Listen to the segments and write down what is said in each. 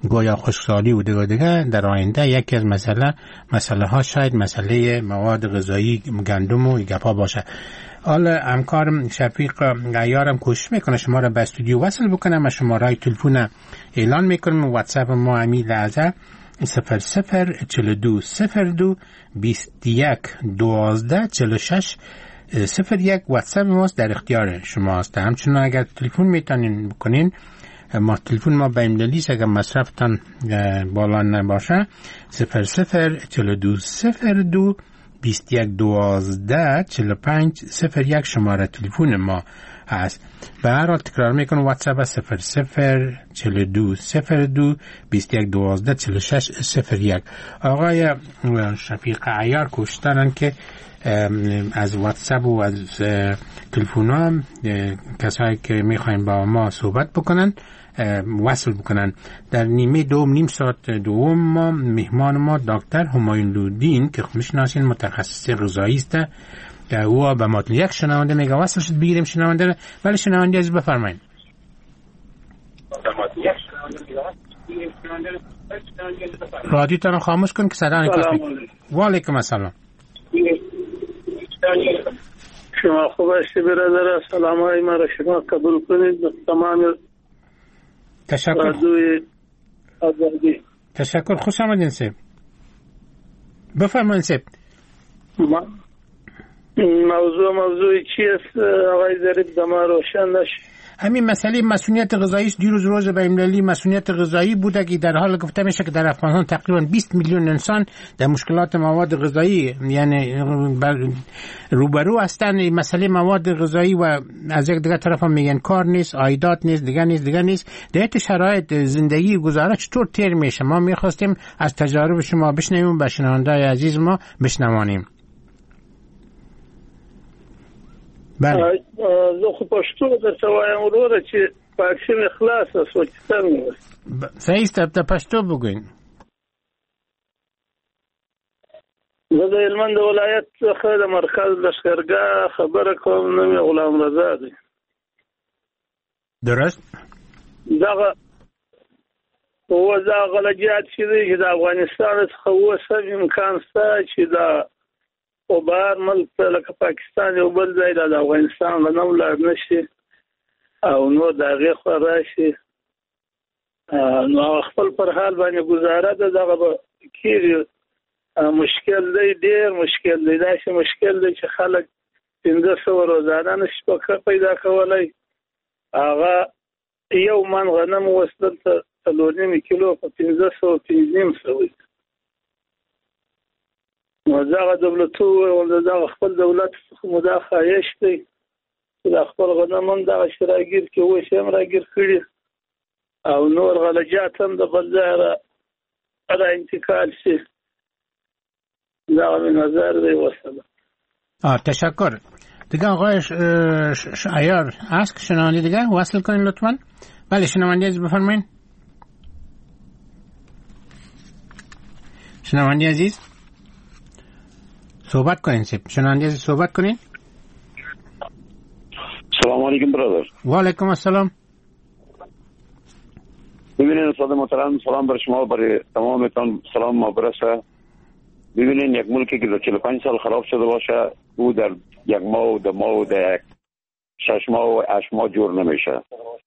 گویا خشکسالی و دیگه در آینده یکی از مسئله ها شاید مسئله مواد غذایی گندم و گپا باشه. حالا همکارم شفیق عیارم کوشش میکنه شما را به استودیو وصل بکنم و شماره تلفن اعلان میکنم. واتساپ ما همین لحظه 004202 21 12 46 01 واتساپ ماست، در اختیار شما است. همچنین اگر تلفن میتونین بکنین، ما تلفن ما بین‌المللی است، اگر مصرفتان بالا نباشه 004202 21 12 45 01 شماره تلفن ما هست. به هر حال تکرار میکنم واتساپ 004202 21 12 46 01. آقای شفیق عیار کوشش دارن که از واتساپ و از تلفن هم کسایی که میخواین با ما صحبت بکنن وصل بکنن. در نیمه دوم، نیم ساعت دوم، ما مهمان ما دکتر همایون لودین که میشناسین متخصص غذایی است، او به ما یک شنونده میگه وصل شد بگیریم شنونده. ولی شنونده از بفرمایید. رادیو تان خاموش کن که صدا نکاست. و علیکم السلام. شما خوب هستی برادر؟ سلام های ما را شما قبول کنید. تمام تشکر. تشکر. خوش آمدین سیب. بفرمایید سیب. موضوع چی است آقای ظریف؟ دما روشن نشد. همین مسئله مسئولیت غذایی است. دیروز روز بین‌المللی مسئولیت غذایی بوده که در حال گفته میشه که در افغانستان تقریبا 20 میلیون انسان در مشکلات مواد غذایی یعنی روبرو هستند. مسئله مواد غذایی و از یک دیگه طرف هم میگن کار نیست، عایدات نیست، دیگه نیست. در این شرایط زندگی گزاره چطور تیر میشه؟ ما میخواستیم از تجارب شما بشنویم، به شنونده‌های عزیز ما بشنوانیم. زه خو پښتو درته وایم وروره چې واکسین اخلاص است او چې څنګه صحیح است. ته پښتو وګورئ. زه د هلمند ولایت څخه د مرکز لښکرګاه خبره کوم. نوم یې غلام رضا دی. درست. دغه غلجیات چې دی چې د افغانستان څخه اوسه امکان شته چې دا او بهر ملک لکه پاکستان یو بل ځای د افغانستان غنم لاړ نشي او نو د هغې خوا راشي، نو خپل پر حال باندې ګزاره ده. دغه به کېږي. مشکل دی، ډېر مشکل دی. داسې مشکل دی چې خلک 1500 روزانه نشي پیدا کولی. هغه یو من غنم اوس دلته 4.5 کیلو په 1500 نو دغه دولتو دغه خپل دولت څخه مداخایش دی چې د خپل غنم هم دغه شراګیر کې اوس هم راګیر کړي او نور غلجات هم د بل ځای را انتقال شي. دغه من نظر دی. وسلام. تشکر. دیگه آقای عیار هست که شنونده دیگه وصل کنین لطفا. بله شنونده عزیز بفرمایید. شنونده عزیز صحبت کنین. شنونده عزیز صحبت کنین. سلام علیکم برادر. و علیکم السلام. ببینید استاد محترم، سلام بر شما، برای تمامتان سلام ما برسه. ببینید یک ملکی که در 45 سال خراب شده باشه او در یک ماه و 2 ماه و 6 ماه و 8 ماه جور نمیشه.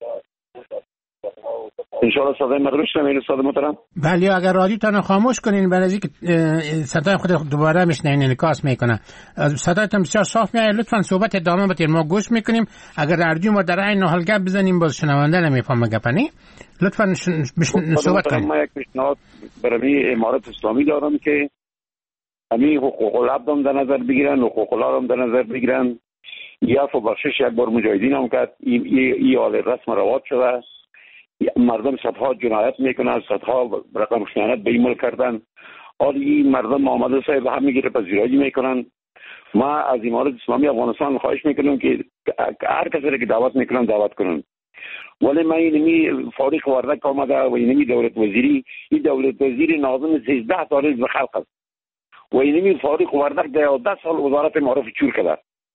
انشاءالله صدای من روش نمیره استاد محترم؟ بله اگر رادیو تان خاموش کنین برای اینکه صدای خود دوباره میشنین انعکاس میکنه. صدایتون بسیار صاف میاد. لطفا صحبت ادامه بدید، ما گوش میکنیم. اگر رادیو ما در عین حال گپ بزنیم باز شنونده نمیفهمه گپنی. لطفا صحبت کنین. من یک پیشنهاد برای امارت اسلامی دارم که همین حقوق العبد هم در نظر بگیرن، حقوق الله هم در نظر بگیرن. یافو بخشش یک بار مجاهدین هم کرد، این حال رسم رواج شده. مردم صدها جنایت میکنن، صدها رقم خیانت به این ملک کردن. حالا این مردم آمده صاحب هم میگیره پذیرایی میکنن. ما از امارت اسلامی افغانستان خواهش میکنم که هر کسی که دعوت میکنن دعوت کنن. ولی من اینمی فاریق وردک آمده و اینمی دولت وزیری، این دولت وزیر ناظم 13 سال به خلق است و اینمی فاریق وردک 10 سال وزارت معارف چور کرده.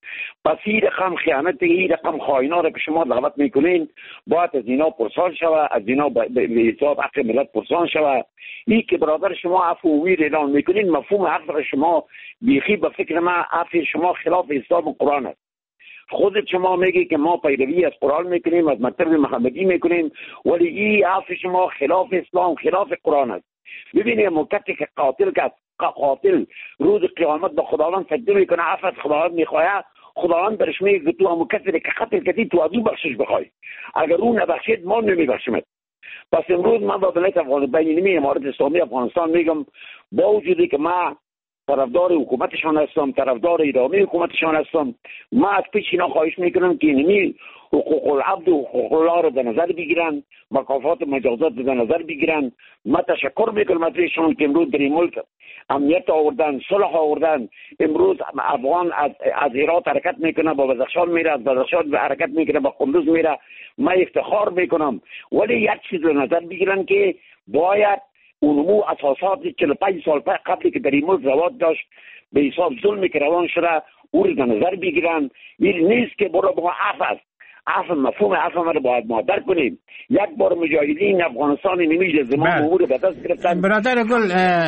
پس این رقم خیانت، این رقم خائنا را که شما دعوت میکنین باید از اینا پرسان شود، از اینا به حساب حق ملت پرسان شود. این که برادر شما عفو و ویر اعلان میکنین، مفهوم عفو شما بیخی به فکر من عفو شما خلاف حساب قرآن است. خودت شما میگی که ما پیروی از قرآن میکنیم، از مکتب محمدی میکنیم، ولی این عفو شما خلاف اسلام، خلاف قرآن است. ببینید مکتی که قاتل روز قیامت به خداوند سجده میکنه، عفو از خداوند میخواه، خداوند برش میگه تو همون کسی که قتل کردی تو از او بخشش بخوای، اگر اون نبخشید ما نمیبخشیمت. پس امروز من با دولت بین امارت اسلامی افغانستان میگم، با وجودی که من طرفدار حکومتشان هستم، طرفدار ادامه حکومتشان هستم، من از پیش اینا خواهش میکنم که اینمی حقوق العبد و حقوق الله رو در نظر بگیرن، مکافات مجازات در نظر بگیرن. من تشکر میکنم از ایشان که امروز در این ملک امنیت آوردن، صلح آوردن. امروز افغان از هرات حرکت میکنه با بدخشان میره، از بدخشان حرکت میکنه با قندوز میره. من افتخار میکنم، ولی یک چیز رو نظر بگیرن که باید اونمو اساسات 45 سال قبلی که در این ملک رواج داشت به حساب ظلمی که روان شده او رو در نظر بگیرن. این نیست که برو با عفو است. عفو، مفهوم عفو رو باید ما درک کنیم. یک بار مجاهدین افغانستان نمیشه زمان امور به دست گرفتن. برادر گل،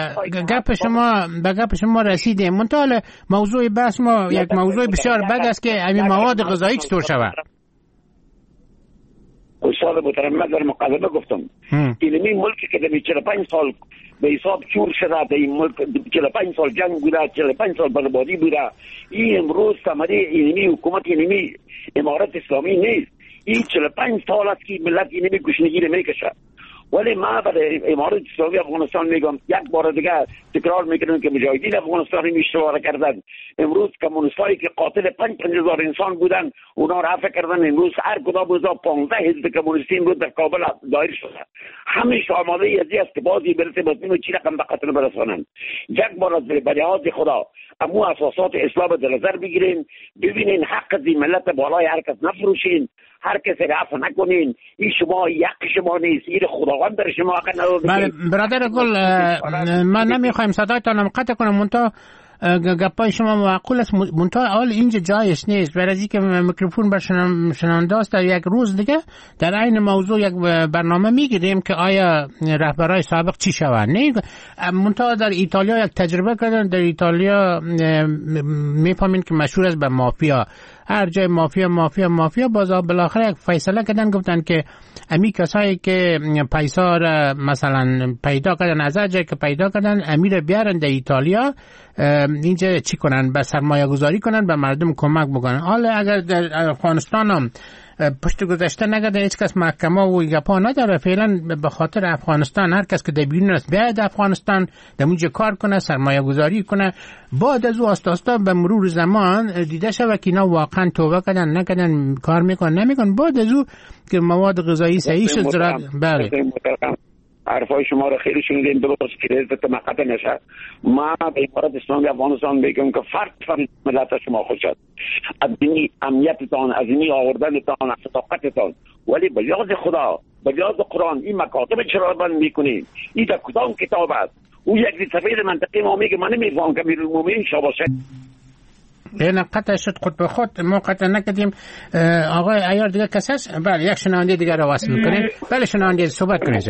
گپ شما رسیدیم. منتها موضوع بحث ما یک موضوع بسیار بد است که همین مواد غذایی چطور شود. استاد محترم، من در مقدمه گفتم این ملکی که در 45 سال به حساب چور شده، در این ملک 45 سال جنگ بوده، 45 سال بربادی بوده، این امروز ثمره اینمی حکومت اینمی امارت اسلامی نیست. این 45 سال است که ملت اینمی گشنگی رو میکشه. ولی ما برای امارت اسلامی افغانستان میگم، یک بار دیگه تکرار میکنم که مجاهدین افغانستان اشتباه کردن. امروز کمونیستایی که قاتل 5,000 انسان بودن اونا رو عفو کردن. امروز هر کدام روزا 15 حزب کمونیستی امروز در کابل دایر شده. همیش آماده ازی است که بازی برسه با چی رقم به قتل برسانن. یک بار از بلحاظ خدا امو اساسات اسلام در نظر بگیرین، ببینین حق زی ملت بالای هر کس نفروشین، هر کسی را عفو نکنین. این شما یک شما نیست، این خداوند در شما حق نداده. برادر گل، من نمیخوایم صدایتان قطع کنم، منتها گپای شما معقول است، منتها حال اینجا جایش نیست. برای اینکه میکروفون بر شنونده است، در یک روز دیگه در عین موضوع یک برنامه میگیریم که آیا رهبرای سابق چی شوند. نه منتها در ایتالیا یک تجربه کردن، در ایتالیا میفهمین که مشهور است به مافیا، هر جای مافیا بالاخره یک فیصله کردن، گفتن که امی کسایی که پیسا را مثلا پیدا کردن، از جایی که پیدا کردن امیر بیارن در ایتالیا، اینجا چی کنن؟ به سرمایه گذاری کنن، به مردم کمک بکنن. حالا اگر در افغانستان هم پشت گذشته نگرده، هیچ کس محکمه و گپا نداره، فعلا به خاطر افغانستان هر کس که در بیرون است بیاید افغانستان در اونجا کار کنه، سرمایه گذاری کنه. بعد از او آستا به مرور زمان دیده شود که اینا واقعا توبه کردن نکردن، کار میکنن نمیکنن. بعد از او که مواد غذایی صحیح شد زراعت. بله حرفای شما رو خیلی شنیدیم، درست که عزت مقطع نشه. ما به امارت اسلامی افغانستان بگم که فرق ملت شما خوش است، از دینی امنیتتان، از دینی آوردنتان، از صداقتتان، ولی به یاد خدا، به یاد قرآن این مکاتب چرا بند میکنیم؟ این در کدام کتاب است؟ او یک سفید منطقی ما میگه، من نمیفهم که امیرالمومنین شاه باشه. این قطع شد خود به خود، ما قطع نکردیم. آقای عیار دیگه کسی هست؟ بله، یک شنونده دیگر رو وصل کنید. بله شنونده صحبت کنید.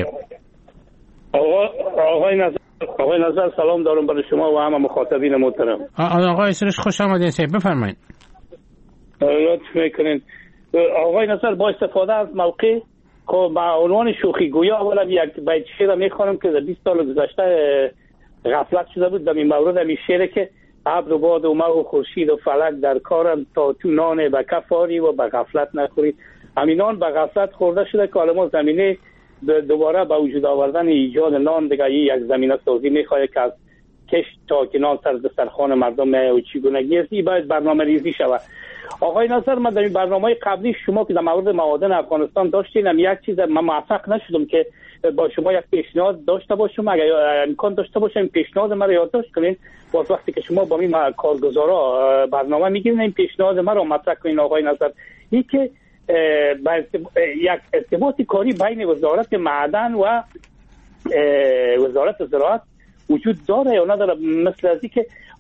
آقای نظر سلام دارم برای شما و همه مخاطبین محترم. آقای سرش خوش آمدین. بفرمایید. لطف میکنین. آقای نظر با استفاده از موقع با عنوان شوخی گویا اولا یک بیت شعر میخوانم که در 20 سال گذشته غفلت شده بود در این مورد. این شعر که ابر و باد و مه و خورشید و فلک در کارم تا تو نان به کف آری و به غفلت نخوری. همینان به غفلت خورده شده که حالا ما زمینه دوباره با وجود آوردن ایجاد نان دیگه یک زمینه سازی میخواد که از کشت تا که نان سر دسترخوان مردم و چگونگی است. باید برنامه ریزی شود. آقای ناصر، من در این برنامه قبلی شما که در مورد معادن افغانستان داشتین، یک چیز من موفق نشدم که با شما یک پیشنهاد داشته باشم. اگر امکان داشته باشم پیشنهاد من رو یادداشت کنین، باز وقتی که شما با این کارگزارا برنامه میگیرین این پیشنهاد من رو مطرح کنین. آقای ناصر، این که یک ارتباط کاری بین وزارت معدن و وزارت زراعت وجود داره یا نداره؟ مثل از که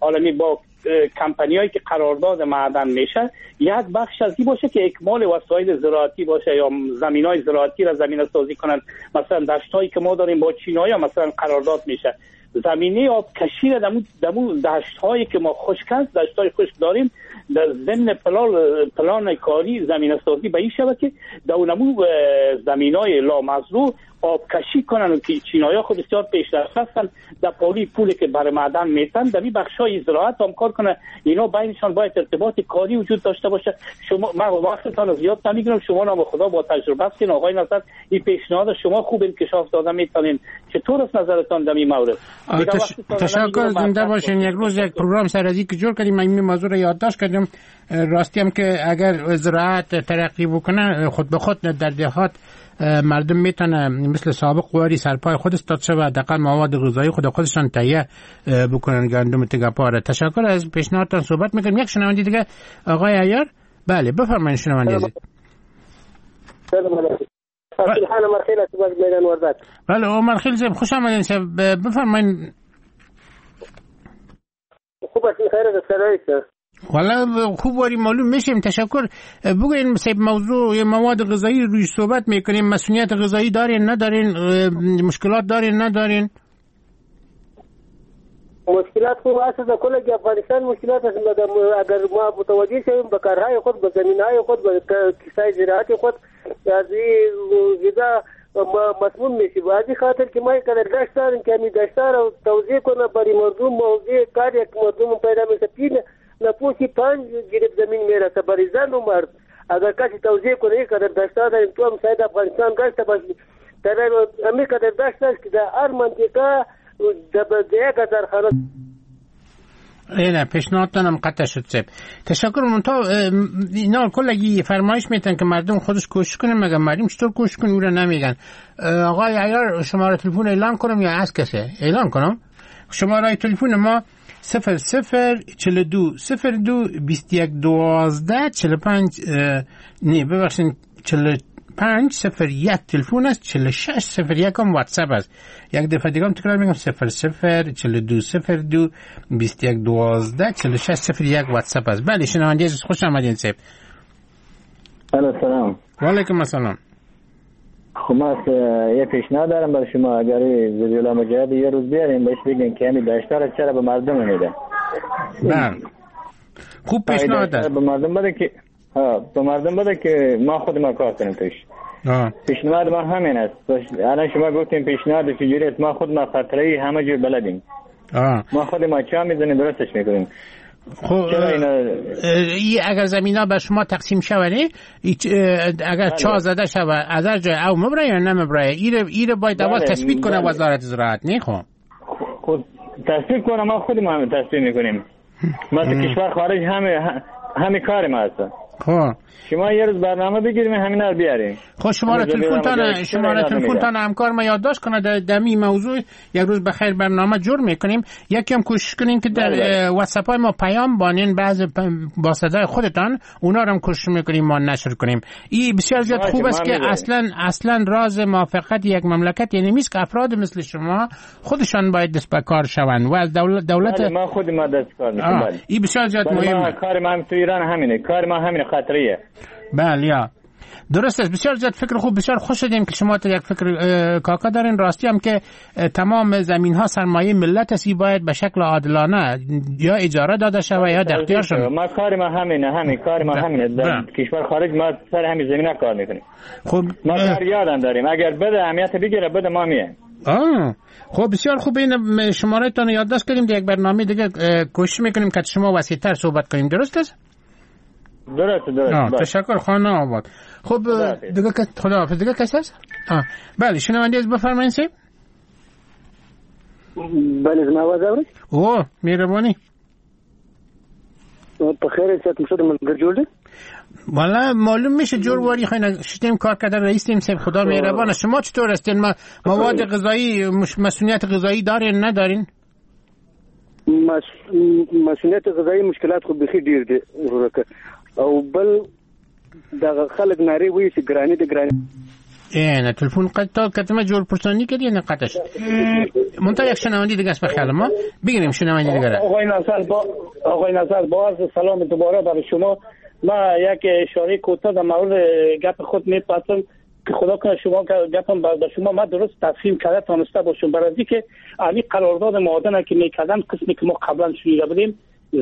عالمی با کمپانیایی که قرارداد معدن میشه یک بخش از این باشه که اکمال وسایل زراعتی باشه یا زمینای زراعتی را زمینه سازی کنن. مثلا دشتایی که ما داریم با چینایی مثلا قرارداد میشه زمینه آب کشی را دمو دشت‌هایی که ما خشک است دشت‌های خشک داریم در ضمن پلان کاری زمینه سازی به این شود که در اونمو زمینای لامزرو آب کشی کنن که چینای‌ها خود بسیار پیشرفته هستند در پولی که برای معدن میتن در این بخشای زراعت هم کار کنن. اینا بینشان باید ارتباط کاری وجود داشته باشه. شما من وقتتان زیاد نمیگیرم، شما نام خدا با تجربه هستین آقای نظر این پیشنهاد شما خوب انکشاف داده میتونین. چطور است نظرتان در این مورد؟ تشکر، زنده باشین. یک روز یک پروگرام سرازی که جور کردیم این موضوع رو یادداشت کردیم. راستی هم که اگر زراعت ترقی بکنه خود به خود در دهات مردم میتونه مثل سابق قواری سرپای خود استاد شوه دقیقا مواد غذایی خودشان تهیه بکنن گندم تگپاره. تشکر از پیشنهادتان. صحبت میکنیم یک شنونده دیگه آقای عیار. بله بفرمایید شنونده عزیز. عمر خیل از میدان وردک. بله عمر خیل زیب خوش آمدین. بفرمایید. خوب است خیر از سرایت. والا خوب واری معلوم میشیم. تشکر. بگوین سیب موضوع مواد غذایی روی صحبت میکنیم. مسئولیت غذایی دارین ندارین؟ مشکلات دارین ندارین؟ مشکلات خوب است. کل افغانستان مشکلات است. اگر ما متوجه شویم به کارهای خود به زمینهای خود به کسای زراعت خود از غذا مسموم میشی. بعضی خاطر که ما کدر داشت داریم که می داشتار رو توضیح کنه برای مردم موضوع کار یک مردم پیدا میشه پین نپوشی 5 گریب زمین میرسه برای زن و مرد. اگر کسی توضیح کنه یک کدر داشتار داریم تو هم شاید افغانستان گشته باشی امی کدر داشتار که در هر منطقه یک هزار خانه. اینه پیشنهادتان هم قطع شد سب. تشکر. منتها اینا کلگی فرمایش میتن که مردم خودش کوشش کنن مگه مردم چطور کوشش کنن او را نمیگن. آقای عیار شماره تلفن اعلان کنم یا از کسی اعلان کنم؟ شماره تلفن ما 0042 02 21 12 45 نه ببخشید 4501 تلفن است. 4601 هم واتساپ است. یک دفعه دیگه هم تکرار میگم 0042 02 21 12 4601 واتساپ است. بله شنونده عزیز خوش آمدین صاحب. سلام. و علیکم السلام. خب ما یه پیشنهاد دارم برای شما. اگر زریولا مجاهد یه روز بیاریم بهش بگین که همین داشتار چرا به مردم میده. بله خوب پیشنهاد است. به مردم بده که به مردم بده که ما خود ما کار کنیم توش. پیشنهاد ما همین است. الان شما گفتین پیشنهاد چجوری است. ما خود ما خطری همه جور بلدیم. ما خود ما چا میزنیم درستش میکنیم. خب اگر زمینا به شما تقسیم شونه اگر چا زده شوه از هر جای او مبره یا نمبره ایره باید اول تثبیت کنه وزارت زراعت نه. خب تثبیت کنه ما خود ما هم تثبیت میکنیم. مثل کشور خارج همه کار ما هست. خب شما یه روز برنامه بگیریم همینا رو بیاریم. خب شماره تلفنتان همکار ما یادداشت کنه در می موضوع یک روز بخیر برنامه جور میکنیم. یکی هم کوشش کنین که در واتساپ های ما پیام بانین بعض با صدای خودتان اونا رو هم کوشش میکنیم ما نشر کنیم. این بسیار زیاد خوب است که اصلا راز موافقت یک مملکت یعنی نیست که افراد مثل شما خودشان باید دست به کار شوند و از دولت ما خود ما دست کار میکنیم. این بسیار زیاد مهمه. کار ما هم تو ایران همینه. کار ما همین خطریه. بله یا درست است. بسیار زیاد فکر خوب. بسیار خوش شدیم که شما تا یک فکر کاکا دارین. راستی هم که تمام زمین ها سرمایه ملت است. باید به شکل عادلانه یا اجاره داده شود یا در اختیار شود. ما کار ما همین کار ما همینه. در کشور خارج ما سر همین زمینه کار میکنیم. خب ما کار یادم داریم. اگر بده اهمیت بگیره بده ما میایم. خب بسیار خوب. این شماره تان یادداشت کردیم. در یک برنامه دیگه کوشش میکنیم که شما وسیع‌تر صحبت کنیم. درست است؟ درست. تشکر خانه آباد. خب دیگه خداحافظ. دیگه کسی هست؟ بله شنونده از بفرمایید سیب. بله زما آواز اورید؟ او مهربانی. په خیر است تاسو د ملګر جوړ دي؟ والا معلوم میشه جور واری خیلی شتیم کار کردن رئیس تیم سیب. خدا مهربانه. شما چطور هستین؟ مواد غذایی مسئولیت غذایی دارین ندارین؟ مسئولیت غذایی مشکلات خو بخي ډیر دي او بل د خلک ناری وایي چې ګرانی نه تلفن قطع کتم جور پرسانی کردی نه قطعش منتها یک شنوندی دیگه است بخیال ما بگیریم شنوندی دیگه. آقای نصر باز سلام دوباره برای شما. ما یک اشاره کوتاه در مورد گپ خود میپرسم که خدا کنه شما گپم به شما ما درست تفهیم کرده تانسته باشم. برای اینکه همین قرارداد معادن که میکردن قسمی که ما قبلا شنیده بودیم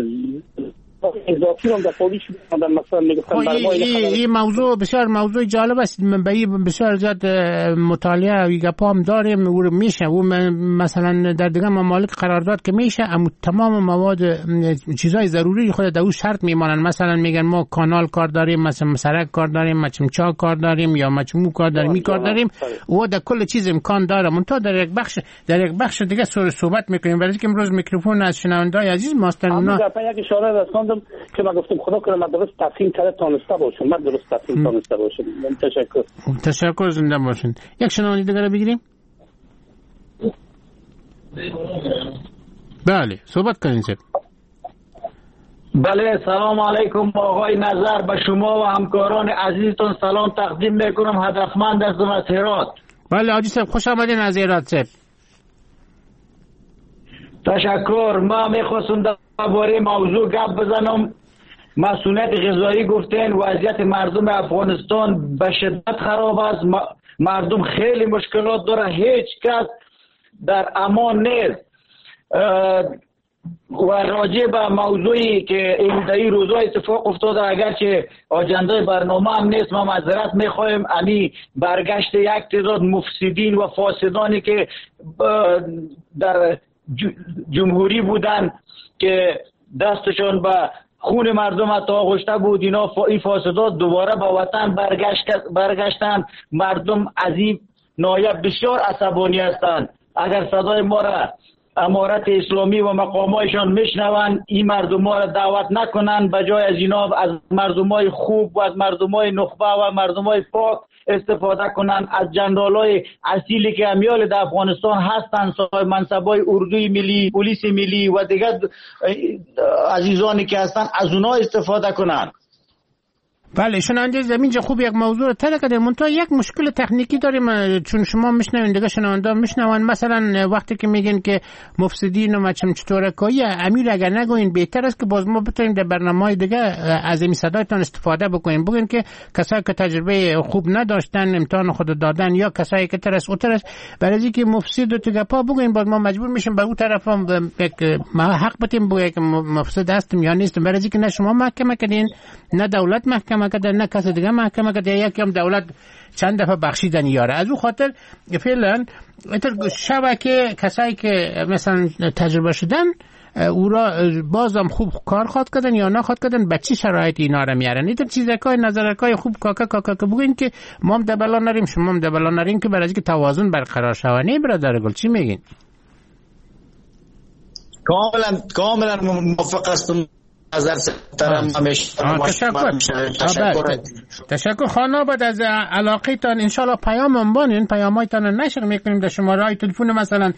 اضافی هم در پولیش بودن مثلا میگفتن این موضوع بسیار موضوع جالب است. من به بسیار زیاد مطالعه و گپا هم داریم و میشه و مثلا در دیگه ممالک قرارداد که میشه اما تمام مواد چیزای ضروری خود در اون شرط میمانن. مثلا میگن ما کانال کار داریم، مثلا سرک کار داریم، مچمچا کار داریم یا مچمو کار داریم، می کار داریم و در کل چیز امکان داره. منتها در یک بخش دیگه صحبت میکنیم. برای اینکه امروز میکروفون از شنونده‌های عزیز ماست. اونا یک اشاره رسوندم که من گفتم خدا کنه من درست تفهیم کرده تانسته باشم. من درست تفهیم تانسته باشم. تشکر زنده باشین. یک شنونده دیگه رو بگیریم. بله صحبت کنین سر. بله سلام علیکم آقای نظر، به شما و همکاران عزیزتون سلام تقدیم میکنم. هدفمند هستم از هرات. بله حاجی صاحب خوش آمدین از هرات صاحب. تشکر. ما میخواستم درباره موضوع گپ بزنم. مسئولیت غذایی گفتن وضعیت مردم افغانستان به شدت خراب است. مردم خیلی مشکلات داره، هیچ کس در امان نیست. و راجع به موضوعی که این در این روزها اتفاق افتاده، اگرچه آجنده برنامه هم نیست، ما معذرت میخوایم. امی برگشت یک تعداد مفسدین و فاسدانی که در جمهوری بودن که دستشون به خون مردم حتی آغشته بود، اینا این فاسدات دوباره به وطن برگشتن. مردم از این نایب بسیار عصبانی هستند. اگر صدای ما را امارت اسلامی و مقامایشان میشنوند، این مردم ها را دعوت نکنند، بجای از اینا از مردمای خوب و از مردمای نخبه و مردمای پاک استفاده کنند، از جنرالای اصیلی که امیال در افغانستان هستند، صاحب منصبای اردوی ملی، پلیس ملی و دیگر عزیزانی که هستند، از اونها استفاده کنند. بله شنونده زمین خوب یک موضوع رو طرح کرده. منتها یک مشکل تکنیکی داریم چون شما میشنوین دیگه شنونده میشنون. مثلا وقتی که میگین که مفسدین و چطورکایی امیر اگر نگوین بهتر است که باز ما بتونیم در برنامه‌های دیگه از این صدایتان استفاده بکنیم. بگین که کسایی که تجربه خوب نداشتن امتحان خود دادن یا کسایی که ترس برای اینکه مفسد و تگپا بگین باز ما مجبور میشیم به اون طرف هم ما حق بتیم بگیم که مفسد هستیم یا نیستیم. برای اینکه نه شما محکمه کردین نه دولت محکمه کرده نه کس دیگه محکمه کرده، یکی هم دولت چند دفعه بخشیدن یاره. از اون خاطر فعلا شبکه کسایی که مثلا تجربه شدن او را بازم خوب کار خواد کردن یا نه خواد کردن، به چی شرایط اینا را میارن. این چیزای نظرکای خوب کاکا که بگین که ما هم دبلا نریم شما هم دبلا نریم که برای اینکه توازن برقرار شود. نه برادر گل چی میگین؟ کاملا موافق هستم. تشکر خانه بعد از علاقه تان انشالله پیام انبان این پیام های تان نشر میکنیم در شماره های تلفون مثلا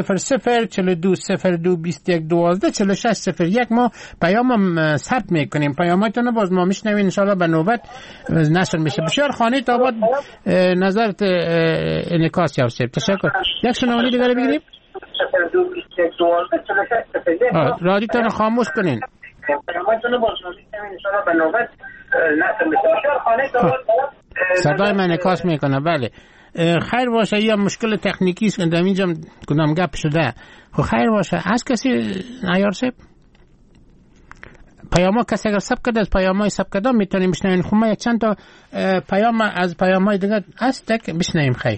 004201124601 ما پیام هم ثبت میکنیم. پیام های تان باز ما میشنویم انشالله به نوبت نشر میشه. بسیار خانه تا بعد نظرت انعکاس یافت. تشکر. یک شنونده دیگه بگیریم. 004201124601 رادیو تان خاموش کنین. صدای من انعکاس میکنه. بله خیر باشه. یا مشکل تکنیکی است که در اینجا کدام گپ شده. خیر باشه. از کسی عیار صاحب پیام ها کسی اگر سب کرده از پیام های سب کرده میتونیم بشنویم. خب ما یک چند تا پیام از پیام های دیگه است که بشنویم. خیر.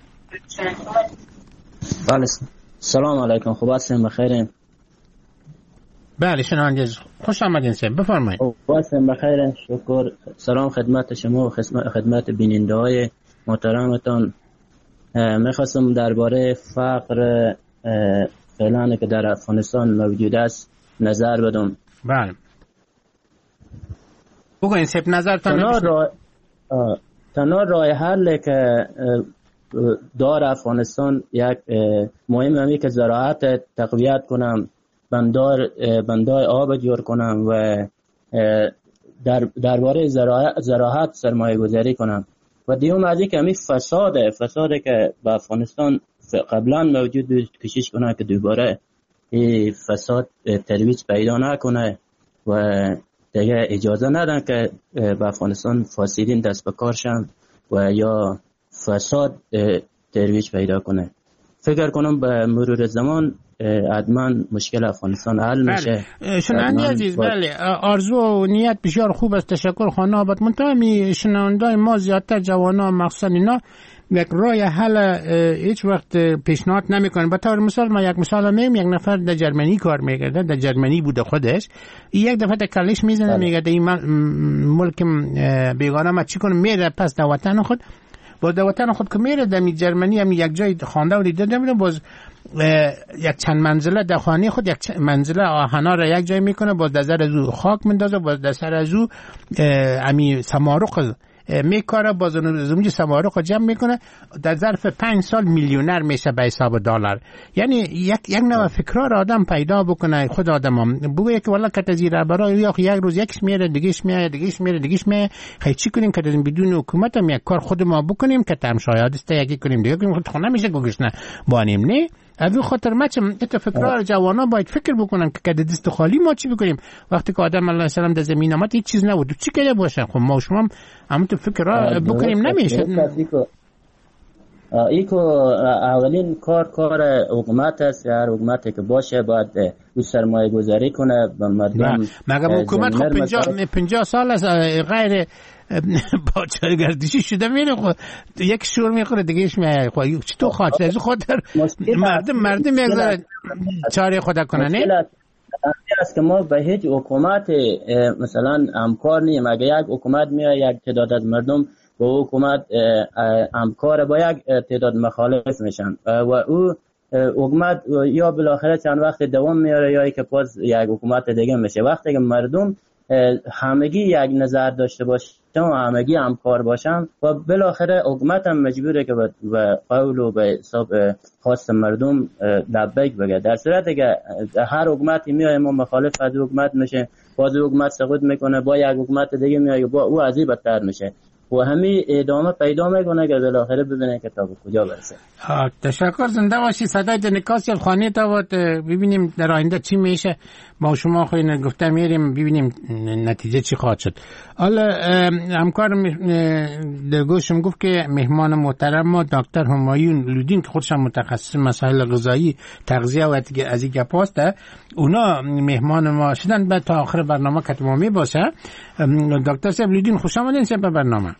بله سلام علیکم. خوب هستین؟ بخیرین؟ بله شنونده خوش آمدین سه بفرمایید. واسم بخیر شکر. سلام خدمت شما و خدمت بیننده های محترمتان. میخواستم درباره فقر فعلا که در افغانستان موجود است نظر بدم. بله بگوین سه نظرتان. تنها راه حل که دار افغانستان یک مهمه که زراعت تقویت کنم، بندای آب جور کنم و درباره زراعت سرمایه گذاری کنم و دیوم از این که همین فساده که با افغانستان قبلا موجود بود، کشش کنه که دوباره این فساد ترویج پیدا نکنه و دیگه اجازه ندن که با افغانستان فاسدین دست به کار شن و یا فساد ترویج پیدا کنه. فکر کنم به مرور زمان حتما مشکل افغانستان حل میشه. شنوندگان عزیز، بله، آرزو و نیت بسیار خوب است. تشکر خانه آباد. منتها شنوندگان ما زیادتر جوانا مخصوصا اینا یک راه حل هیچ وقت پیشنهاد نمیکنن. به طور مثال ما یک مثال میگم، یک نفر در جرمنی کار میکرده، در جرمنی بوده خودش، یک دفعه کلش میزنه میگه این ملک بیگانه ما چی کنم، میره پس در وطن خود. باز در وطن خود که میره در جرمنی هم یک جای خانده و دیده میره، باز یک چند منزله در خانه خود یک منزله آهنا را یک جای میکنه، باز در سر از او خاک مندازه، باز در سر از او امی سمارق میکاره، باز اونجا سمارق جمع میکنه، در ظرف 5 سال میلیونر میشه به حساب دلار. یعنی یک نوع فکرار آدم پیدا بکنه. خود آدم هم بگه که والله کت زیر برای یک روز یکش میره، دیگهش میره، خیلی چی کنیم که بدون حکومت هم یک کار خود ما بکنیم که تام شاید است یکی کنیم دیگه کنیم، خود نمیشه گوگش نه بانیم نه. از اون خاطر مچم فکرار جوانا باید فکر بکنن که دست خالی ما چی بکنیم. وقتی که آدم الله سلام در زمین آمد هیچ چیز نبود، چی کرده باشه؟ خب ما شما هم تو فکر بکنیم نمیشه. ایکو اولین کار حکومت است. هر حکومتی که باشه باید او سرمایه گذاری کنه به مردم. مگه حکومت خب 50 سال از غیر باچه گردشی شده میره، خود یک شور میخوره دیگهش میایه. خب چطور خواهد از خاطر مردم میگذاره چاره خدا کنه نه؟ است که ما به هیچ حکومت مثلا همکار نیم. اگه یک حکومت میاد یک تعداد از مردم با حکومت همکار با یک تعداد مخالف میشن و او حکومت یا بالاخره چند وقت دوام میاره یا که باز یک حکومت دیگه میشه. وقتی که مردم همگی یک نظر داشته باشن و همگی همکار باشن و بالاخره حکومت هم مجبوره که به قول و به حساب خواست مردم لبیک بگه. در صورتی که هر حکومتی میاد ما مخالف از حکومت میشه، باز حکومت سقوط میکنه، با یک حکومت دیگه میاد با او عذاب بدتر میشه و همین ادامه پیدا میکنه که بالاخره ببینه که تا به کجا برسه. تشکر، زنده باشی. صدای دنکاسی از خانه تا بود. ببینیم در آینده چی میشه. ما شما خیلی گفته میریم ببینیم نتیجه چی خواهد شد. حالا همکار درگوشم گفت که مهمان محترم ما دکتر همایون لودین که خودش متخصص مسائل غذایی، تغذیه و از این گپاست، اونا مهمان ما شدن. بعد تا آخر برنامه که تمامی باشه. دکتر صاحب لودین خوش آمدین به برنامه.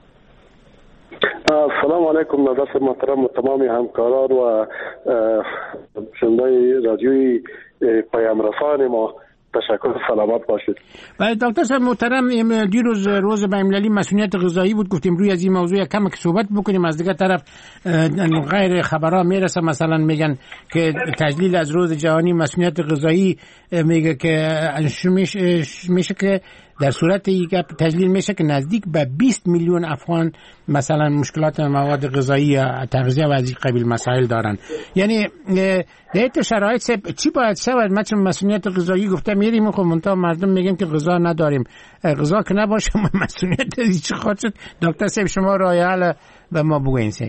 سلام علیکم نظر محترم و تمام همکاران و شنوندگان رادیوی پیام رسان ما، تشکر، سلامت باشید. بله دکتر صاحب محترم، دیروز روز بین‌المللی مسئولیت غذایی بود، گفتیم روی از این موضوع کم صحبت بکنیم. از دیگه طرف غیر خبرها میرسه، مثلا میگن که تجلیل از روز جهانی مسئولیت غذایی میگه که میشه که در صورت یک تجلیل میشه که نزدیک به 20 میلیون افغان مثلا مشکلات مواد غذایی، تغذیه و از این قبیل مسائل دارن. یعنی در این شرایط چی باید شود؟ مثلا مسئولیت غذایی گفته میریم خب منتها مردم میگن که غذا نداریم. غذا که نباشه مسئولیت چی خواهد شد؟ دکتر صاحب شما راه حل به ما بگوین صاحب.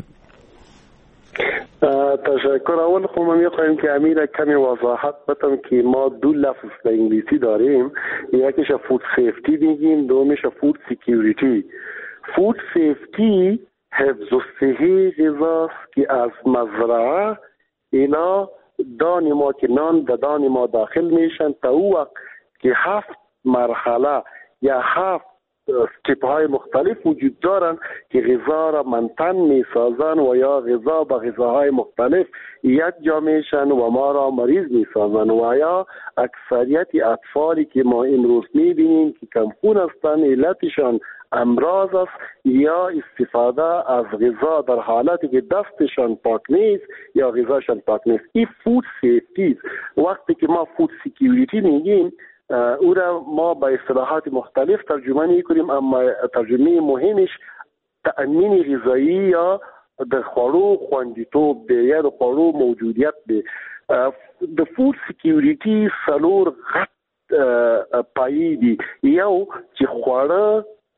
تشکر. اول خب ما میخوایم که امیر کمی وضاحت بدم که ما دو لفظ به انگلیسی داریم، یکیش فود سیفتی میگیم، دومیش فود سکیوریتی. فود سیفتی حفظ و صحی غذاست که از مزرعه اینا دان ما که نان به دان ما داخل میشن تا او وقت که 7 مرحله یا 7 تیپ‌های مختلف وجود دارن که غذا را منتن میسازن و یا غذا با غذاهای مختلف یک جا میشن و ما را مریض میسازن و یا اکثریت اطفالی که ما امروز میبینیم که کمخون هستند علتشان امراض است یا استفاده از غذا در حالتی که دستشان پاک نیست یا غذاشان پاک نیست. این فود سیفتی. وقتی که ما فود سکیوریتی میگیم او را ما با اصطلاحات مختلف ترجمه میکنیم، اما ترجمه مهمش تأمین غذایی یا در خوړو خوندیتوب دی یا د خوړو موجودیت دی. د فود سکیوریټي څلور غټ پایې دي. یو چې خواړه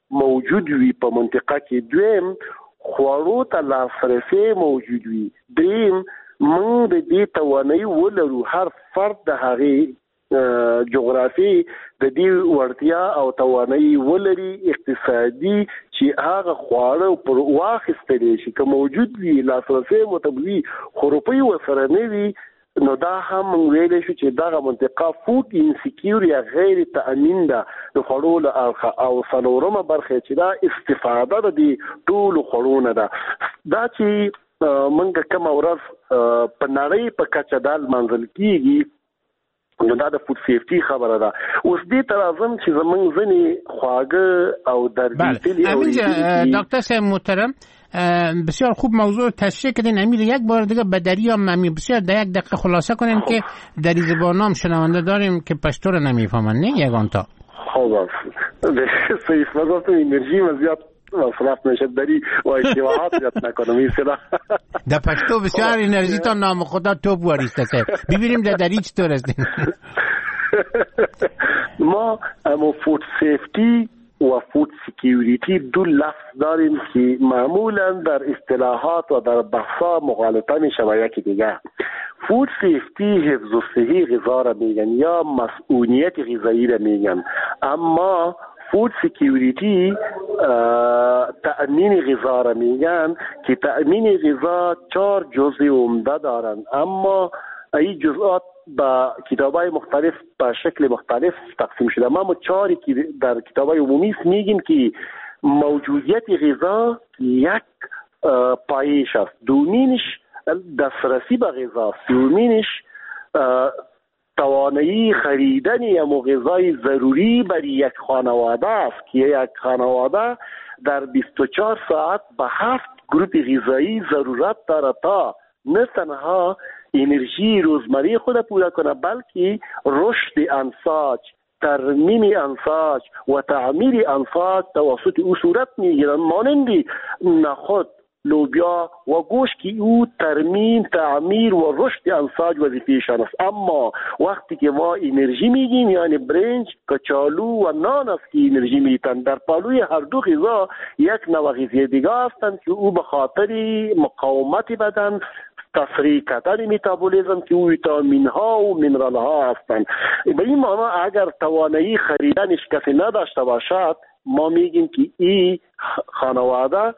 موجود وي په منطقه کې، دویم خوړو ته لاسرسی موجود وي، دریم موږ د دې توانایي ولرو هر فرد د هغې جغرافي د دې وړتیا او توانایي ولري اقتصادي چې هغه خواړه پر واخیستلی شي، که موجود وي لاسرسی متبوي خو روپۍ ورسره نه وي، نو دا هم موږ ویلی شو چې دغه منطقه فود انسیکیور یا غیر تأمین ده د خوړو له اړخه. او څلورمه برخه چې دا استفاده د دې ټولو خوړو نه ده، دا چې موږ کومه ورځ په نړۍ په کچه دا لمانځل کېږي، نو دا د فود سیفټي خبره ده. اوس دې ته راځم چې زموږ ځینې خواږه او دردی امین دکتر صاحب محترم، بسیار خوب موضوع تشریح کردین. امیر یک بار دیگه به دری هم بسیار در یک دقیقه خلاصه کنین که دری زبان هم شنونده داریم که پشتو رو نمیفهمن، نه یگان تا خوب سیف مزاست انرژی مزیاد مصرف میشه دری و اشتباهات زیاد نکنم این سلا در پشتو بسیار انرژی تا نام خدا توپ واریسته سه. ببینیم در دری چطور هستیم. ما اما فود سیفتی و فود سکیوریتی دو لفظ داریم که معمولا در اصطلاحات و در بحثا مغالطه می شود. یکی دیگه فود سیفتی حفظ و صحی غذا را میگن یا مسئولیت غذایی را میگن، اما فود سکیوریتی تأمین غذا را میگن که تأمین غذا 4 جزء عمده دارن، اما این جزئیات با کتابای مختلف به شکل مختلف تقسیم شده. ما 4 که در کتابای عمومی میگیم که موجودیت غذا یک پایش است، دومینش دسترسی به غذا، سومینش توانایی خریدن یا غذای ضروری برای یک خانواده است که یک خانواده در 24 ساعت به 7 گروه غذایی ضرورت دارد تا نه تنها انرژی روزمره خود پورا کنه بلکه رشد انساج، ترمیم انساج و تعمیر انساج توسط او صورت میگیرن، مانند نخود، لوبیا و گوشت که او ترمیم، تعمیر و رشد انساج وظیفه‌شان است. اما وقتی که ما انرژی میگیم یعنی برنج، کچالو و نان است که انرژی میتن، در پالوی هر دو غذا یک نوع غذایی دیگه هستند که او به خاطر مقاومت بدن، تسریع کردن متابولیسم که او ویتامین ها و مینرال ها هستند. به این معنا اگر توانایی خریدنش کسی نداشته باشد، ما میگیم که این خانواده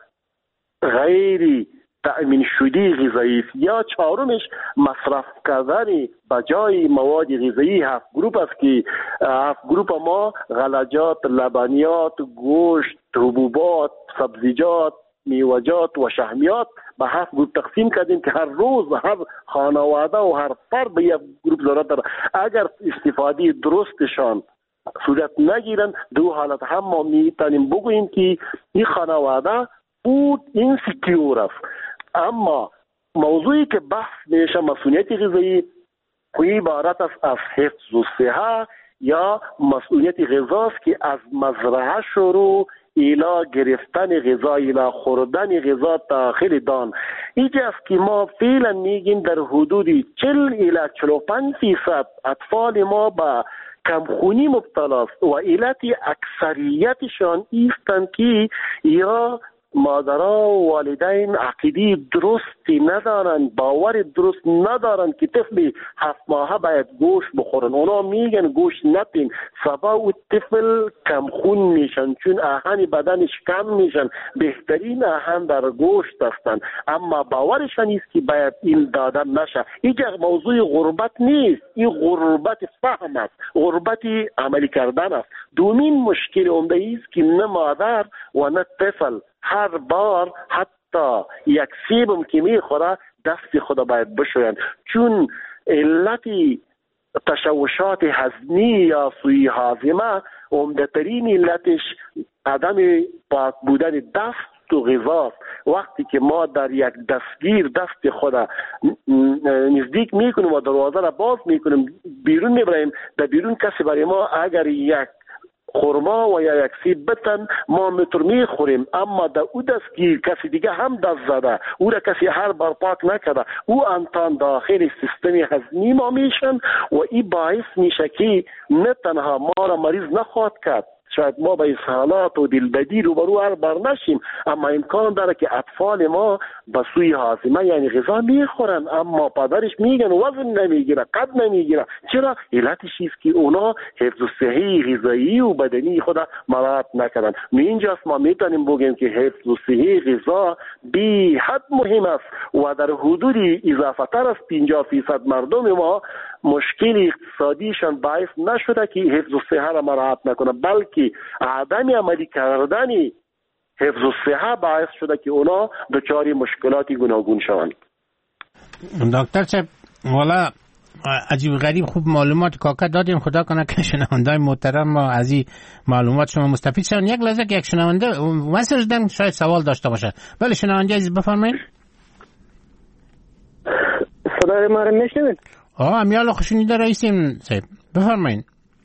غیر تأمین شده غذایی. یا چهارمش مصرف کردن بجای مواد غذایی 7 گروپ است که 7 گروپ ما غلجات، لبنیات، گوشت، حبوبات، سبزیجات، میوه‌جات و شحمیات به 7 گروپ تقسیم کردیم که هر روز هر خانواده و هر فرد به یک گروپ ضرورت داره. اگر استفاده درستشان صورت نگیرن، دو حالت هم ما میتونیم بگوییم که این خانواده فود اینسیکیور است. اما موضوعی که بحث میشه مسئولیت غذایی، عبارت است از حفظ و صحه یا مسئولیت غذاست که از مزرعه شروع ایلا گرفتن غذا، ایلا خوردن غذا داخل دان. اینجا است که ما فعلا میگیم در حدود 40 الی 45% اطفال ما با کمخونی مبتلا است و علت اکثریتشان ایستند که یا مادرها و والدین عقیده درستی ندارن، باور درست ندارن که طفل 7 ماهه باید گوشت بخورن. اونا میگن گوشت نتین، سبا و طفل کمخون میشن چون آهن بدنش کم میشن، بهترین آهن در گوشت هستن، اما باورشان نیست که باید این دادن نشه. اینجا موضوع غربت نیست، این غربت فهم است، غربت عملی کردن است. دومین مشکل عمده است که نه مادر و نه طفل هر بار حتی یک سیبم که میخوره دست خدا باید بشوین، چون علت تشوشات هضمی یا سوی هاضمه عمده ترین علتش عدم پاک بودن دست و غذا. وقتی که ما در یک دستگیر دست خدا نزدیک میکنیم و دروازه را باز میکنیم بیرون میبریم، در بیرون کسی برای ما اگر یک خورما و یا یک سیب بتن ما متر میخوریم، اما در او دستگیر کسی دیگه هم دست زده، او را کسی هر بار پاک نکرده، او انتان داخل سیستم هضمی ما میشن و این باعث میشه که نه تنها ما را مریض نخواهد کرد شاید ما به اسهالات و دلبدی روبرو هر بر نشیم، اما امکان داره که اطفال ما به سوی هاضمه یعنی غذا میخورن اما پدرش میگن وزن نمیگیره، قد نمیگیره. چرا؟ علتش است که اونا حفظ صحی غذایی و بدنی خود مراعات نکردن. اینجاست ما میتونیم بگیم که حفظ صحی غذا بی حد مهم است و در حدود اضافه تر از 50% مردم ما مشکل اقتصادیشان باعث نشده که حفظ صحه را مراعات نکنه، بلکه عدم عملی کردن حفظ صحه باعث شده که اونا دچار مشکلاتی گوناگون شوند. دکتر صاحب والا عجیب غریب خوب معلومات کاکا دادین، خدا کنه که شنوندای محترم ما از این معلومات شما مستفید شدن. یک لحظه که یک شنونده مسیج دادن شاید سوال داشته باشه. بله شنونده عزیز بفرمایید. صدای ما رو میشنوید؟ امیال خوشنیده رئیسیم صاحب بفرمایید.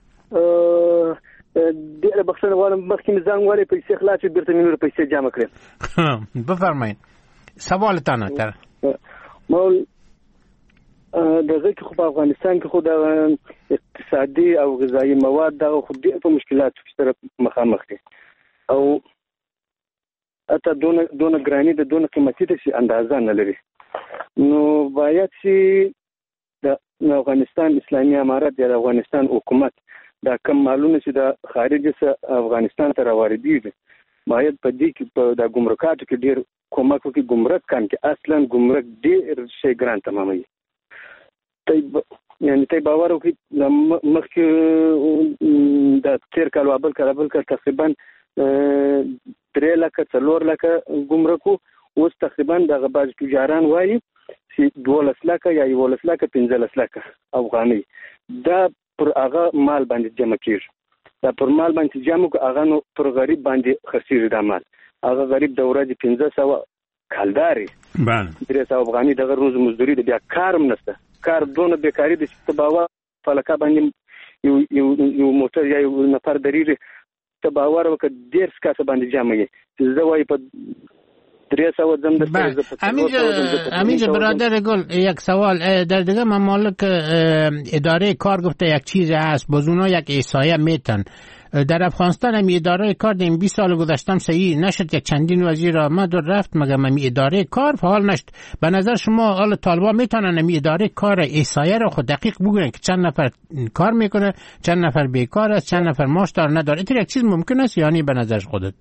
دیگه بخشنه والم مخکې زنګ والے پیسې خلاص بیرته مینور پیسې جمع کړم. بفرمایید سوالتان تر. مول دغه کې خو په افغانستان کې خو د اقتصادي او غذایی مواد دغه خو ډېر په مشکلاتو سره مخامخ دي او اته دونه ګرانی د دونه قیمتي د شي اندازه نه لري. نو باید چې د افغانستان اسلامي امارت یا د افغانستان حکومت دا کم مالونه چې د خارج څخه افغانستان ته راوړي باید په دې کې په د ګمرکاتو کې ډېر کومک وکړي. ګمرک کان کې اصلا ګمرک ډېر شي ګران تماموي. یعنی ته باور وکړي مخکې د تیر کال او بل کال تقریبا 3 لکه 4 لکه ګمرکو اوس تقریبا د بعض تجاران وایي چې 12 لکه یا 11 لکه 15 لکه افغاني دا پر هغه مال باندې جمع کیږي. دا پر مال باندې جمع کو هغه نو پر غریب باندې خرڅیږي. دا مال هغه غریب د ورځې 1500 کالداري بله 300 افغاني دغه روز مزدوري د بیا کارم نشته. کار دونه بیکاری د تباور فلکه باندې یو موټر یا یو نفر دریږي تباور وکړ 1.5 کاسه باندې جمع یې زه وايي په 300 زم در همینجا برادر گل یک سوال در دیگه ممالک اداره کار گفته یک چیز هست باز اونا یک احصایه میتن. در افغانستان هم اداره کار در این 20 سال گذشتم صحیح نشد، یک چندین وزیر آمد و رفت مگه هم اداره کار فعال نشد. به نظر شما حال طالبان میتونن هم اداره کار احصایه رو خود دقیق بگوین که چند نفر کار میکنه، چند نفر بیکار است، چند نفر معاش دار نداره؟ اینطور یک چیز ممکن است یعنی به نظر خودت؟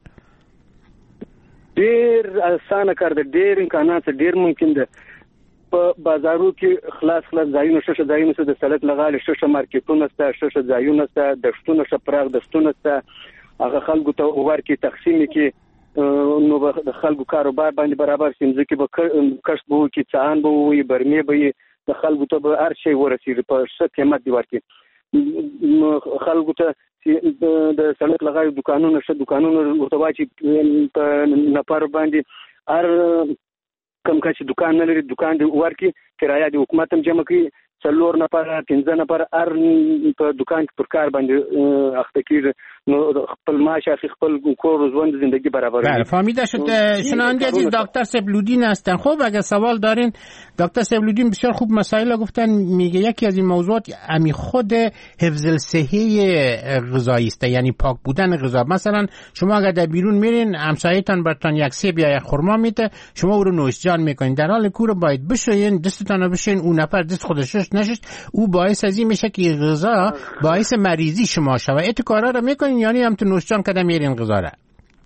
ډیر اسانه کار دی، ډیر امکانات ډیر ممکن ده. په بازارو کې خلاص ځایونه شته، ځایونه د سړک لغاله شته، مارکیټونه شته، ځایونه شته، دښتونه شته، پراخ دښتونه شته. هغه خلکو ته ورکې تقسیم کې نو د خلکو کاروبار باندې برابر سیمځ کې به کښت به وکړي، څان به وي، برمې به د خلکو ته به هر شی ورسېږي په ښه قیمت دی ورکړي. خلکو ته د سړک لغاله دکانونه شته، دکانونه ورته واچي په نفر باندې هر کم کچې دکان نه لري دکان دی ورکړي، کرایه د حکومت هم جمع کړي، 4 نفر 15 نفر هر په دکان کې پر کار باندې اخته کیږي. نو خپل معاش اخی خپل کور ژوند زندگی برابر. بله فهمیده شد. شنونده عزیز دکتر سبلودین هستن. خب اگه سوال دارین دکتر سبلودین بسیار خوب مسائل گفتن. میگه یکی از این موضوعات امی خود حفظ الصحه غذایی است، یعنی پاک بودن غذا. مثلا شما اگه در بیرون میرین همسایه‌تان براتون یک سیب یا یک خرما میده، شما او رو نوشجان میکنین، در حال کور باید بشوین، دستتان رو بشین، اون نفر دست خودش نشست، او باعث از این میشه که غذا باعث مریضی شما شه. ایت کارا رو میکنین یعنی هم تو نوشجان کده میرین غذا را؟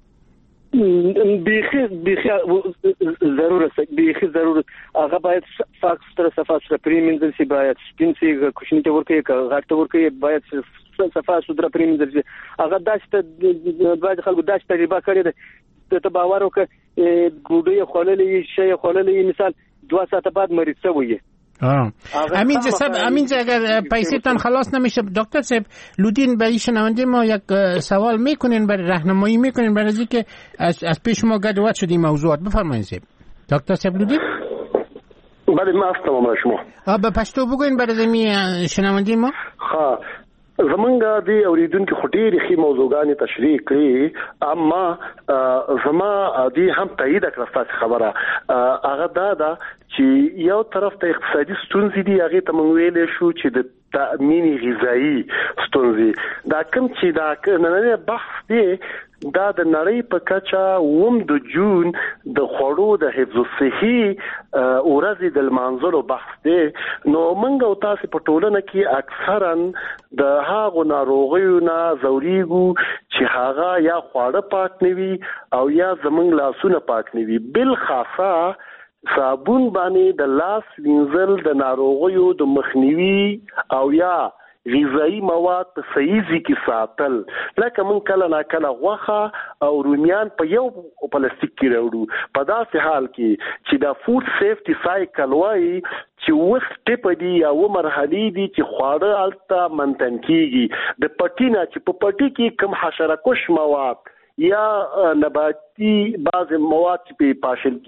بیخی ضرورت هغه باید پاک ستر صفا سره پریمنځل شي، باید سپین شي، کوچنی ته ورکړي، غټ ته ورکړي، باید صفا سوتره پریمنځل شي. هغه داسې باید خلکو داسې تجربه کړې ده ته باور وکړه ګوډۍ خوللې شی خوللې مثال 2 ساعت بعد مریض شوی. همینجا اگر پیسه تان خلاص نمیشه دکتر صاحب لودین برای شنونده ما یک سوال میکنین، برای راهنمایی میکنین برای اینکه از پیش ما گدوات شد این موضوعات. بفرمایید صاحب. دکتر صاحب لودین بله ما هستم. شما به پشتو بگوین برای شنونده ما. زمونږ د اوریدونکو خټيري خي موضوعګانې تشریح کړې اما زما د هم تایید کړه خبره هغه دا چې یو طرف ته اقتصادي ستونزې دي هغه ته مونږ ویل شو چې د تامین غذایی ستونزې دا کوم چې دا نن بحث دی دا د نړۍ په کچه د جون د خوړو د حفظ الصحي ورځ د منځلو بحث دی نو موږ او تاسو په ټولنه کې اکثرا د هغو ناروغیو نه زوريګو چې هغه یا خواړه پاک نه وي او یا زمونږ لاسونه پاک نه وي بل خاصه صابون باندې د لاس وینځل د ناروغیو د مخنیوي او یا غذایی مواد په صحیح ځای کې ساتل لکه مونږ کله نا کله غوښه او رومیان په یو پلاستیک کې راوړو په داسې حال کې چې دا فود سیفټي سایکل وایي چې وخت ټپ دی یا و مرحلي دي چې خواړه الته منتن کیږي د پټینا چې په پټي کې کم حشره کش مواد یا نباتي بعض مواد چې پاشل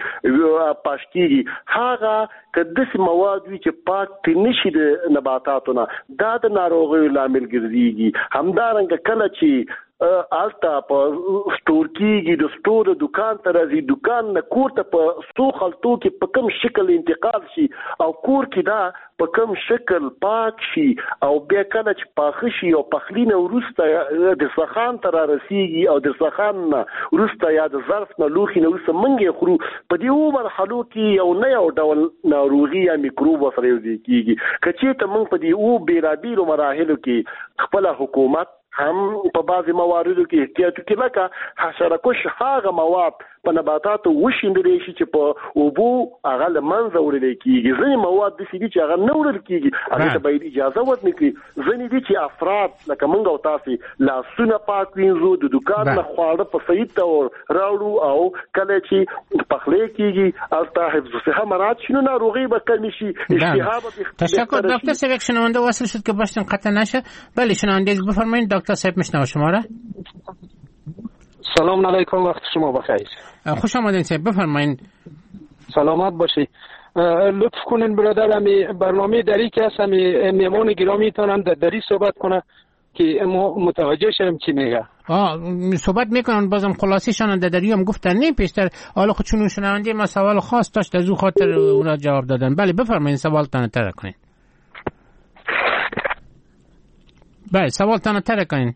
کیږي هغه کدس مواد وی چې پاک نشي د نباتاتونه دا د ناروغیو لامل ګرځيږي همدارنګه کله چې آلتا په سٹور کېږي د سٹور دکان ته راځي دکان نه کور ته په ستو خلطو کې په کوم شکل انتقال شي او کور کې دا په کوم شکل پاک شي او بیا کله چې پاخه شي او پخلینه ورسته د سخان ته را رسیږي او د سخان ورسته یا د ظرف نه لوخي نه ورسته منګي خورو په دې مرحلو کې یو ډول ناروغي یا میکروب سره یوځي کېږي کچې ته موږ په دې بیرابیرو مراحلو کې خپل حکومت هم په بعضي مواردو کې احتیاط کوي لکه حشره کش هغه مواد په نباتاتو وشیندل شي چې په اوبو هغه لمنځه وړل کېږي ځینې مواد د سړي چې هغه نه وړل کېږي هغه ته باید اجازه ورنکړي ځینې دي چې افراد لکه موږ او تاسو لاسونه پاک وینځو د دکان نه خواړه په صحیح تور راوړو او کله چې پخلی کېږي البته حفظ الصحه مراعات شي نو ناروغي به کم شي اشتها به تشکر دکتر صاحب یک شنونده وصل شد که باشتون قطع نشه بله شنونده بفرمایید دکتر صاحب میشنوه شما را سلام علیکم وقت شما بخیر خوش آمدین صاحب بفرمایین سلامت باشی لطف کنین برادر امی برنامه دری که هست امی میمان گرامی تانم دری صحبت کنه که ما متوجه شدیم چی میگه صحبت میکنن بازم خلاصی شنونده دری هم گفتن نیم پیشتر حالا خودشون شنونده ما سوال خاص داشت از او خاطر اونا جواب دادن بله بفرمایین سوال تانه تره کنین بله سوال تانه تره کنین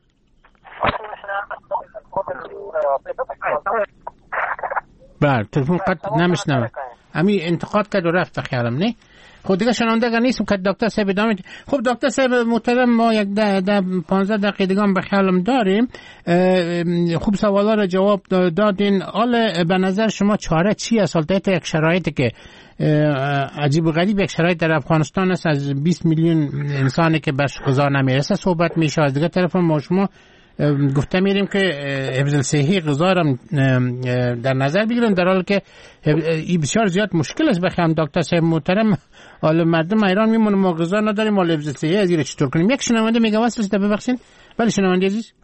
بله تلفن قطع نمیشنوه امی انتقاد کرد و رفت خیالم نه خب دیگه شنونده نیستم که دکتر صاحب ادامه خب دکتر صاحب محترم ما یک 15 دقیقه دیگه هم به خیالم داریم خوب سوالا رو جواب دادین حالا به نظر شما چاره چی است حالت یک شرایطی که عجیب و غریب یک شرایط در افغانستان است از 20 میلیون انسانی که بهش غذا نمیرسه صحبت میشه از دیگه طرف ما شما گفته میریم که حفظ الصحی غذا را در نظر بگیرن در حالی که این بسیار زیاد مشکل است بخوام دکتر صاحب محترم حالا مردم ایران میمونه ما غذا نداریم حالا حفظ الصحی از این چطور کنیم یک شنونده میگه واسه شده ببخشید ولی شنونده عزیز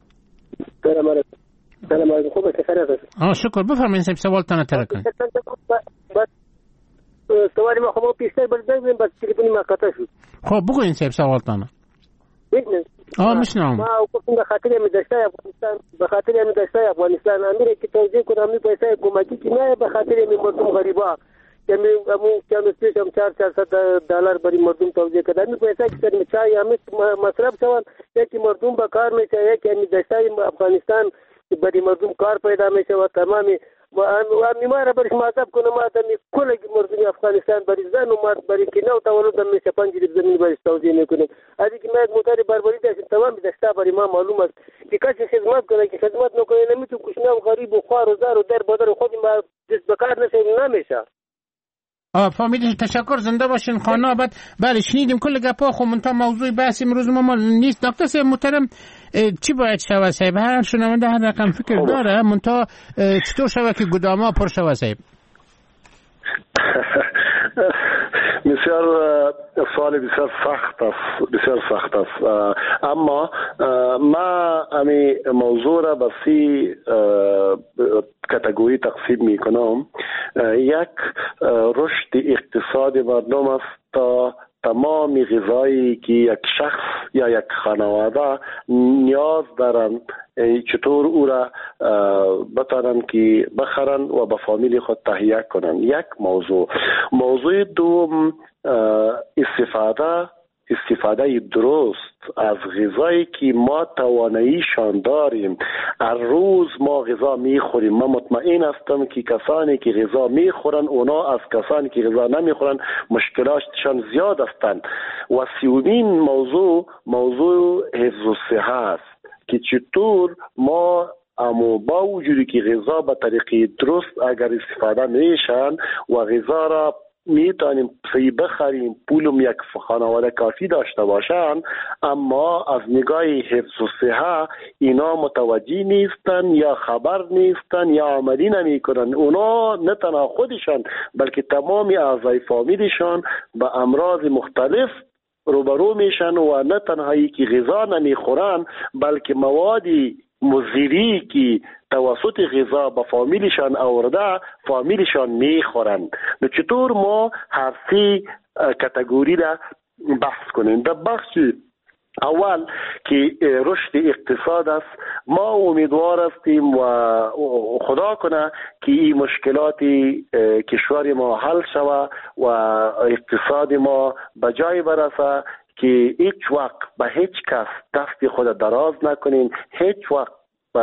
سلام علیکم خوبه که خیره شکر بفرمایید صاحب سوال تان تر کنید سوالی ما خب پیشتر بردیم بعد تلفنی ما قطع شد خب بگوین صاحب سوال تان میشنم ما گفتم به خاطر داشته افغانستان به خاطر داشته افغانستان امیر که توجیه کنم می پیسه کمکی که نه به خاطر می مردم غریبا که می امو که پیشم 400 دلار برای مردم توجیه کردن می پیسه که سر چای همه مصرف شوند یکی مردم به کار میشه یکی می داشته افغانستان برای مردم کار پیدا میشه و تمامی و میماره برش مذهب کنم آدم کل مردم افغانستان برای زن و مرد برای که نو تولد هم میشه 5 زمین برش توضیح میکنیم از اینکه ما یک موتر بربری داشتیم تمام داشته برای ما معلوم است که کسی خدمت کنه که خدمت نکنه نمیتون کشنه و غریب و خوار و زار و در بدر خود ما دست بکار نمیشه فهمیدین تشکر زنده باشین خانه آباد بله شنیدیم کل گپا خب منتها موضوع بحث امروز ما نیست دکتر صاحب محترم چی باید شود صاحب هر شنونده هر رقم فکر داره منتها چطور شود که گداما پر شود صاحب بسیار سوال بسیار سخت است اما ما امی موضوع را به 3 کاتگوری تقسیم می کنم یک رشد اقتصاد مردم است تا تمام غذایی که یک شخص یا یک خانواده نیاز دارند چطور او را بتانند که بخرن و به فامیل خود تهیه کنند. یک موضوع دوم استفاده درست از غذایی که ما تواناییشان داریم. هر روز ما غذا میخوریم. من مطمئن هستم که کسانی که غذا میخورن اونا از کسانی که غذا نمیخورن مشکلاتشان زیاد هستند. و سومین موضوع حفظ الصحه است که چطور ما اما با وجودی که غذا به طریق درست اگر استفاده میشن و غذا را میتونیم صحیح بخریم، پولم یک خانواده کافی داشته باشن، اما از نگاه حفظ الصحه اینا متوجه نیستن یا خبر نیستن یا عملی نمیکنن. اونا نه تنها خودشان بلکه تمام اعضای فامیلشان به امراض مختلف روبرو میشن و نه تنهایی که غذا نمیخورن بلکه موادی مضری که توسط غذا به فامیلشان آورده فامیلشان میخورن. چطور ما هر سه کاتگوری را بحث کنیم؟ در بخش اول که رشد اقتصاد است، ما امیدوار هستیم و خدا کنه که این مشکلات کشور ما حل شود و اقتصاد ما به جای برسه که هیچ وقت به هیچ کس دست خود دراز نکنیم، هیچ وقت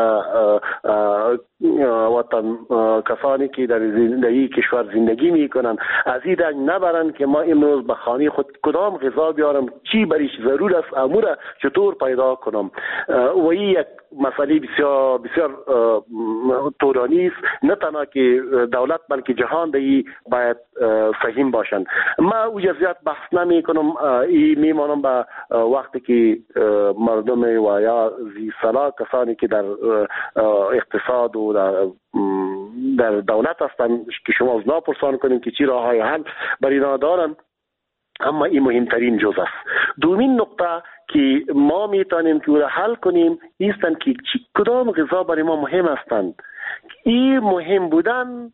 وطن کسانی که در این کشور زندگی میکنن از این رنگ نبرن که ما امروز به خانه خود کدام غذا بیارم، چی بریش ضرور است، امور چطور پیدا کنم. و این یک مسئله بسیار بسیار طولانی است، نه تنها که دولت بلکه جهان دی باید فهم باشند. ما او جزئیات بحث نمی کنم، این میمانم به وقتی که مردم و یا زی صلاح کسانی که در اقتصاد و در دولت هستند که شما از نا پرسان کنیم که چی راه های حل بر اینا دارن. اما این مهمترین جز است. دومین نقطه که ما میتونیم که او را حل کنیم ایستند که کدام غذا برای ما مهم هستند. این مهم بودن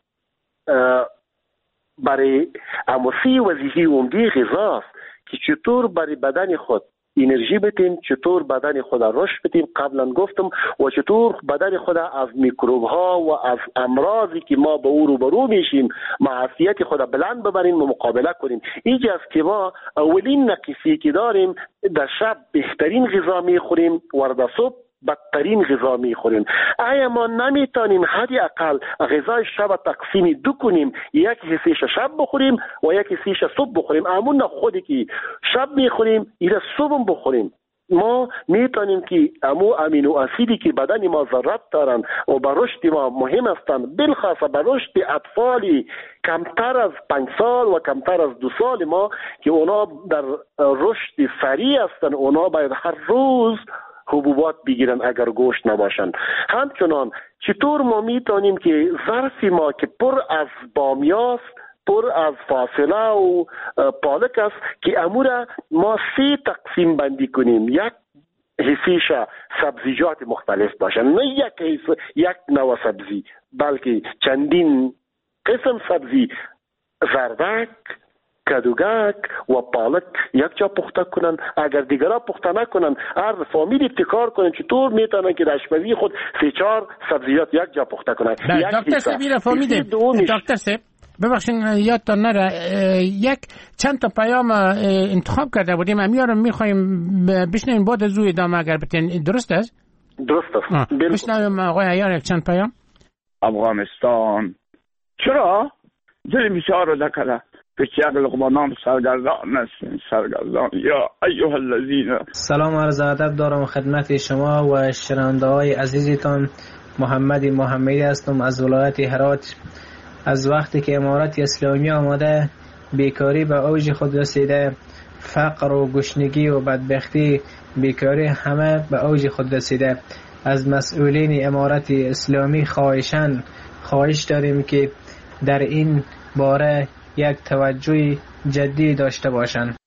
برای اموسی وظیفه عمده غذا است که چطور برای بدن خود انرژی بدیم، چطور بدن خود رشد بدیم، قبلا گفتم، و چطور بدن خود از میکروب ها و از امراضی که ما به او روبرو میشیم معافیت خود بلند ببریم و مقابله کنیم. اینجاست که ما اولین نقصی که داریم در شب بهترین غذا میخوریم و در صبح بدترین غذا میخوریم. آیا ما نمیتونیم حدی اقل غذای شب تقسیم دو کنیم، یک حصهش شب بخوریم و یک حصهش صبح بخوریم؟ امون خودی که شب میخوریم ایره صبح بخوریم. ما میتونیم که امینو اسیدی که بدن ما ضرورت دارن و به رشد ما مهم هستند، بالخاصه به رشد اطفالی کمتر از 5 سال و کمتر از 2 سال ما که اونا در رشد سریع هستند، اونا باید هر روز حبوبات بگیرن اگر گوشت نباشن. همچنان چطور ما میتونیم که ظرف ما که پر از بامیاست، پر از فاصله و پالک است که امور ما 3 تقسیم بندی کنیم، یک حصیش سبزیجات مختلف باشن، نه یک نوع سبزی بلکه چندین قسم سبزی، زردک، کدوگک و پالک یک جا پخته کنن. اگر دیگرها پخته نکنن هر فامیل ابتکار کنن چطور میتونن که در آشپزی خود 3-4 سبزیجات یک جا پخته کنن. دکتر سبیر فامیل، دکتر سب ببخشید یادتان نره یک چند تا پیام انتخاب کرده بودیم، امیارم میخوایم بشنویم بعد از او ادامه اگر بتین. درست است؟ درست است. بشنویم آقای عیار یک چند پیام. افغانستان چرا دل بسیار رو دکره پیچه لقمانان سرگردان است، سرگردان یا ایها الذین. سلام و عرض ادب دارم خدمت شما و شنونده های عزیزتان. محمدی هستم از ولایت هرات. از وقتی که امارت اسلامی آمده بیکاری به اوج خود رسیده، فقر و گشنگی و بدبختی، بیکاری همه به اوج خود رسیده. از مسئولین امارت اسلامی خواهش داریم که در این باره یک توجه جدی داشته باشند.